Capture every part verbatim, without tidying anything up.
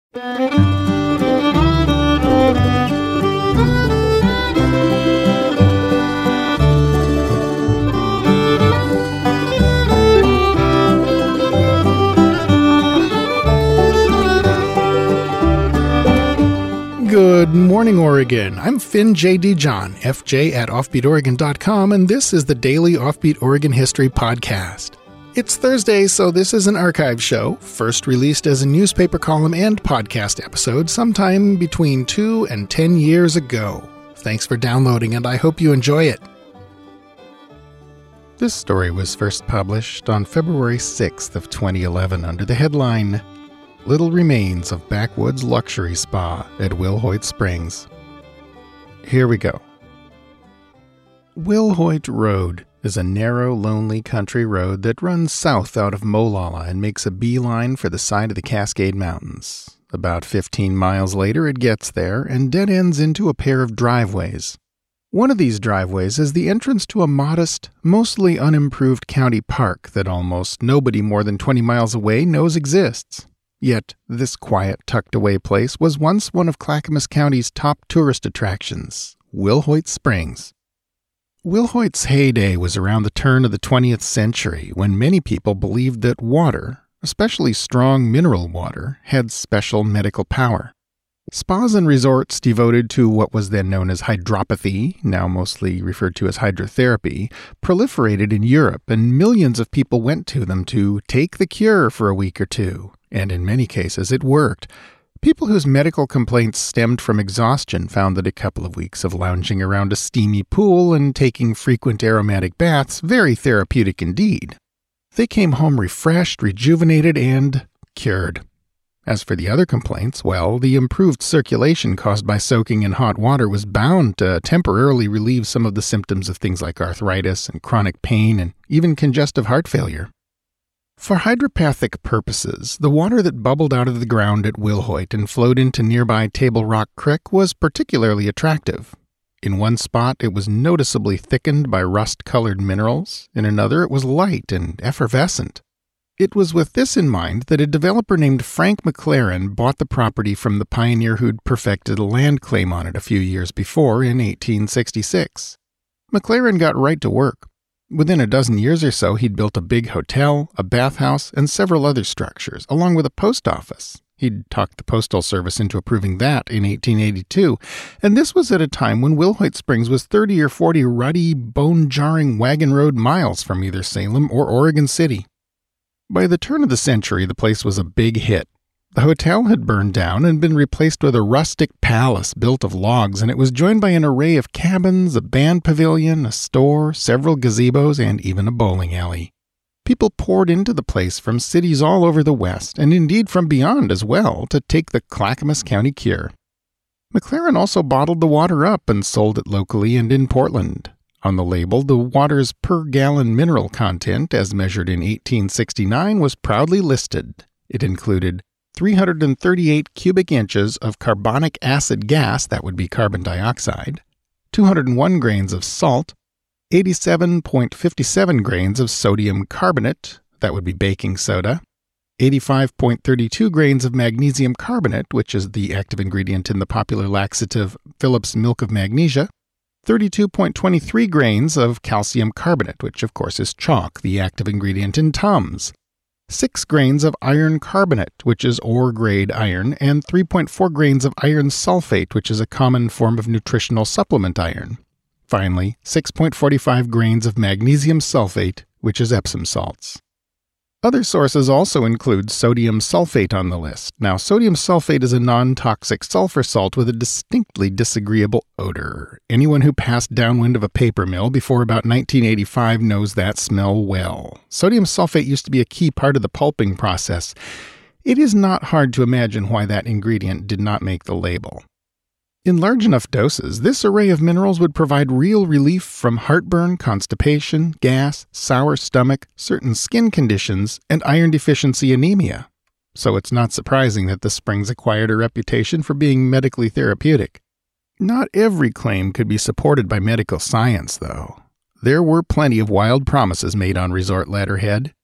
Good morning, Oregon. I'm Finn J D. John, F J at offbeat oregon dot com, and this is the Daily Offbeat Oregon History Podcast. It's Thursday, so this is an archive show, first released as a newspaper column and podcast episode sometime between two and ten years ago. Thanks for downloading, and I hope you enjoy it. This story was first published on February sixth of twenty eleven under the headline, Little Remains of Backwoods Luxury Spa at Wilhoit Springs. Here we go. Wilhoit Road is a narrow, lonely country road that runs south out of Molalla and makes a beeline for the side of the Cascade Mountains. About fifteen miles later it gets there and dead ends into a pair of driveways. One of these driveways is the entrance to a modest, mostly unimproved county park that almost nobody more than twenty miles away knows exists. Yet, this quiet, tucked-away place was once one of Clackamas County's top tourist attractions, Wilhoit Springs. Wilhoit's heyday was around the turn of the twentieth century, when many people believed that water, especially strong mineral water, had special medical power. Spas and resorts devoted to what was then known as hydropathy, now mostly referred to as hydrotherapy, proliferated in Europe, and millions of people went to them to take the cure for a week or two. And in many cases, it worked. People whose medical complaints stemmed from exhaustion found that a couple of weeks of lounging around a steamy pool and taking frequent aromatic baths very therapeutic indeed. They came home refreshed, rejuvenated, and cured. As for the other complaints, well, the improved circulation caused by soaking in hot water was bound to temporarily relieve some of the symptoms of things like arthritis and chronic pain and even congestive heart failure. For hydropathic purposes, the water that bubbled out of the ground at Wilhoit and flowed into nearby Table Rock Creek was particularly attractive. In one spot, it was noticeably thickened by rust-colored minerals. In another, it was light and effervescent. It was with this in mind that a developer named Frank McLaren bought the property from the pioneer who'd perfected a land claim on it a few years before in eighteen sixty-six. McLaren got right to work. Within a dozen years or so, he'd built a big hotel, a bathhouse, and several other structures, along with a post office. He'd talked the Postal Service into approving that in eighteen eighty-two, and this was at a time when Wilhoit Springs was thirty or forty ruddy, bone-jarring wagon road miles from either Salem or Oregon City. By the turn of the century, the place was a big hit. The hotel had burned down and been replaced with a rustic palace built of logs, and it was joined by an array of cabins, a band pavilion, a store, several gazebos, and even a bowling alley. People poured into the place from cities all over the West, and indeed from beyond as well, to take the Clackamas County cure. McLaren also bottled the water up and sold it locally and in Portland. On the label, the water's per-gallon mineral content, as measured in eighteen sixty-nine, was proudly listed. It included three hundred thirty-eight cubic inches of carbonic acid gas, that would be carbon dioxide, two hundred one grains of salt, eighty-seven point five seven grains of sodium carbonate, that would be baking soda, eighty-five point three two grains of magnesium carbonate, which is the active ingredient in the popular laxative Phillips Milk of Magnesia, thirty-two point two three grains of calcium carbonate, which of course is chalk, the active ingredient in Tums, six grains of iron carbonate, which is ore-grade iron, and three point four grains of iron sulfate, which is a common form of nutritional supplement iron. Finally, six point four five grains of magnesium sulfate, which is Epsom salts. Other sources also include sodium sulfate on the list. Now, sodium sulfate is a non-toxic sulfur salt with a distinctly disagreeable odor. Anyone who passed downwind of a paper mill before about nineteen eighty-five knows that smell well. Sodium sulfate used to be a key part of the pulping process. It is not hard to imagine why that ingredient did not make the label. In large enough doses, this array of minerals would provide real relief from heartburn, constipation, gas, sour stomach, certain skin conditions, and iron deficiency anemia. So it's not surprising that the springs acquired a reputation for being medically therapeutic. Not every claim could be supported by medical science, though. There were plenty of wild promises made on resort letterhead.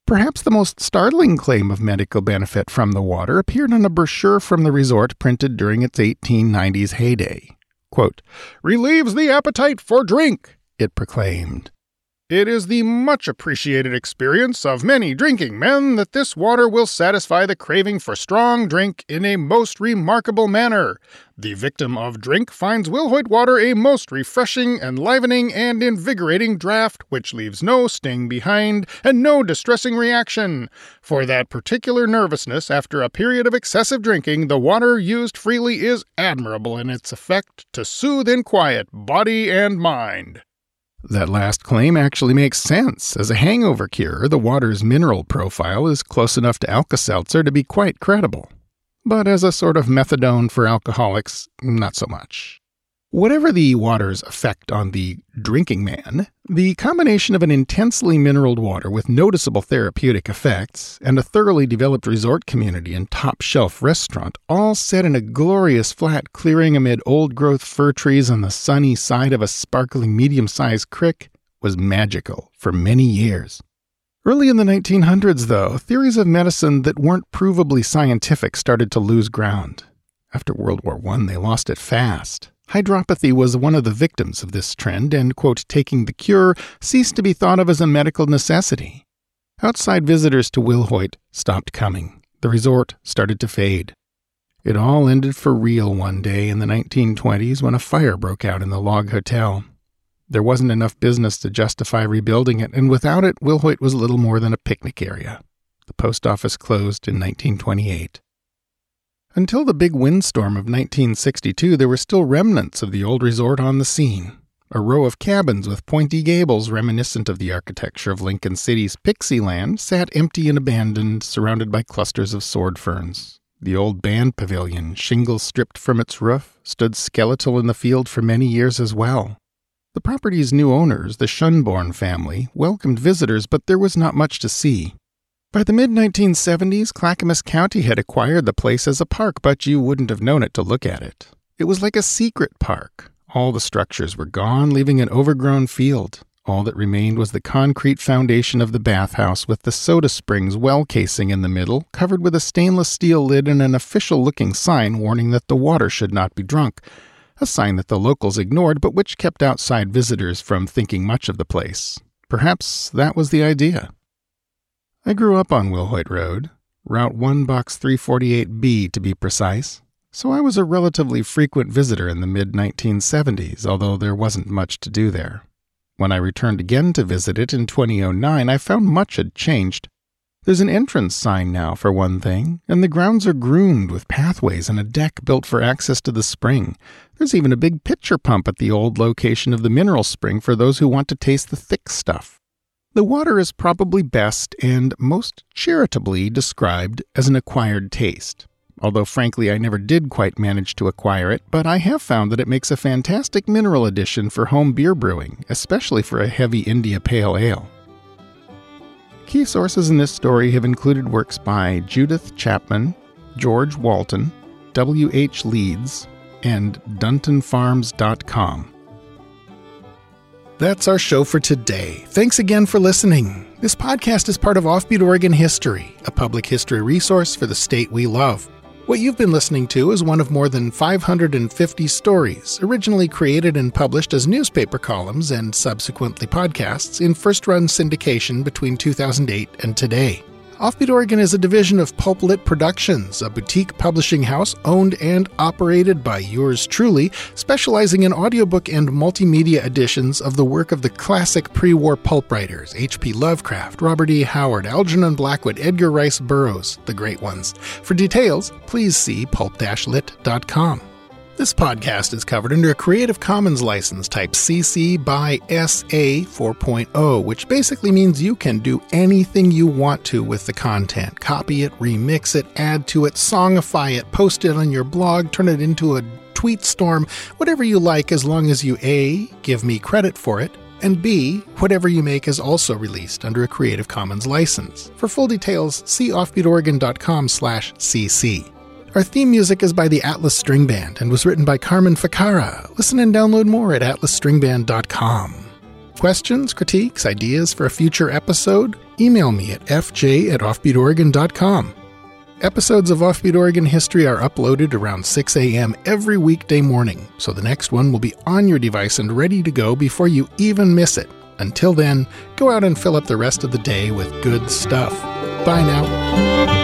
Perhaps the most startling claim of medical benefit from the water appeared on a brochure from the resort printed during its eighteen nineties heyday. Quote, "Relieves the appetite for drink," it proclaimed. "It is the much appreciated experience of many drinking men that this water will satisfy the craving for strong drink in a most remarkable manner. The victim of drink finds Wilhoit water a most refreshing, enlivening, and invigorating draught which leaves no sting behind and no distressing reaction. For that particular nervousness after a period of excessive drinking, the water used freely is admirable in its effect to soothe and quiet body and mind." That last claim actually makes sense. As a hangover cure, the water's mineral profile is close enough to Alka-Seltzer to be quite credible. But as a sort of methadone for alcoholics, not so much. Whatever the water's effect on the drinking man, the combination of an intensely mineraled water with noticeable therapeutic effects and a thoroughly developed resort community and top-shelf restaurant all set in a glorious flat clearing amid old-growth fir trees on the sunny side of a sparkling medium-sized creek was magical for many years. Early in the nineteen hundreds, though, theories of medicine that weren't provably scientific started to lose ground. After World War One, they lost it fast. Hydropathy was one of the victims of this trend, and, quote, taking the cure ceased to be thought of as a medical necessity. Outside visitors to Wilhoit stopped coming. The resort started to fade. It all ended for real one day in the nineteen twenties when a fire broke out in the log hotel. There wasn't enough business to justify rebuilding it, and without it, Wilhoit was little more than a picnic area. The post office closed in nineteen twenty-eight. Until the big windstorm of nineteen sixty-two, there were still remnants of the old resort on the scene. A row of cabins with pointy gables reminiscent of the architecture of Lincoln City's Pixieland sat empty and abandoned, surrounded by clusters of sword ferns. The old band pavilion, shingles stripped from its roof, stood skeletal in the field for many years as well. The property's new owners, the Schunborn family, welcomed visitors, but there was not much to see. By the mid nineteen seventies, Clackamas County had acquired the place as a park, but you wouldn't have known it to look at it. It was like a secret park. All the structures were gone, leaving an overgrown field. All that remained was the concrete foundation of the bathhouse with the Soda Springs well casing in the middle, covered with a stainless steel lid and an official-looking sign warning that the water should not be drunk, a sign that the locals ignored but which kept outside visitors from thinking much of the place. Perhaps that was the idea. I grew up on Wilhoit Road, Route one Box three forty-eight B to be precise, so I was a relatively frequent visitor in the mid nineteen seventies, although there wasn't much to do there. When I returned again to visit it in two thousand nine, I found much had changed. There's an entrance sign now, for one thing, and the grounds are groomed with pathways and a deck built for access to the spring. There's even a big pitcher pump at the old location of the mineral spring for those who want to taste the thick stuff. The water is probably best and most charitably described as an acquired taste. Although frankly I never did quite manage to acquire it, but I have found that it makes a fantastic mineral addition for home beer brewing, especially for a heavy India Pale Ale. Key sources in this story have included works by Judith Chapman, George Walton, W H Leeds, and Dunton Farms dot com. That's our show for today. Thanks again for listening. This podcast is part of Offbeat Oregon History, a public history resource for the state we love. What you've been listening to is one of more than five hundred fifty stories, originally created and published as newspaper columns and subsequently podcasts in first-run syndication between two thousand eight and today. Offbeat Oregon is a division of Pulp Lit Productions, a boutique publishing house owned and operated by yours truly, specializing in audiobook and multimedia editions of the work of the classic pre-war pulp writers H P Lovecraft, Robert E. Howard, Algernon Blackwood, Edgar Rice Burroughs, the great ones. For details, please see pulp dash lit dot com. This podcast is covered under a Creative Commons license type C C by S A four point oh, which basically means you can do anything you want to with the content. Copy it, remix it, add to it, songify it, post it on your blog, turn it into a tweet storm, whatever you like, as long as you A, give me credit for it, and B, whatever you make is also released under a Creative Commons license. For full details, see offbeat oregon dot com slash C C. Our theme music is by the Atlas String Band and was written by Carmen Ficara. Listen and download more at atlas string band dot com. Questions, critiques, ideas for a future episode? email me at f j at offbeat oregon dot com. Episodes of Offbeat Oregon History are uploaded around six a.m. every weekday morning, so the next one will be on your device and ready to go before you even miss it. Until then, go out and fill up the rest of the day with good stuff. Bye now.